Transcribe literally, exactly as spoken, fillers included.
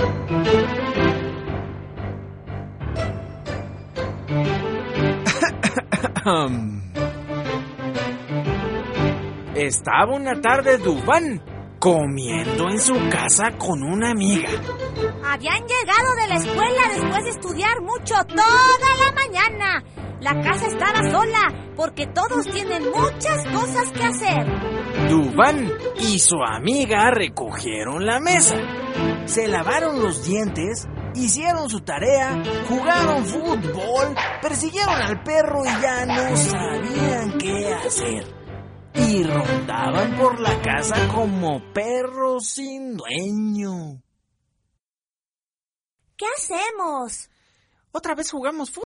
Estaba una tarde Duván comiendo en su casa con una amiga. Habían llegado de la escuela después de estudiar mucho toda la mañana. La casa estaba sola porque todos tienen muchas cosas que hacer. Duván y su amiga recogieron la mesa, se lavaron los dientes, hicieron su tarea, jugaron fútbol, persiguieron al perro y ya no sabían qué hacer. Y rondaban por la casa como perros sin dueño. ¿Qué hacemos? Otra vez jugamos fútbol.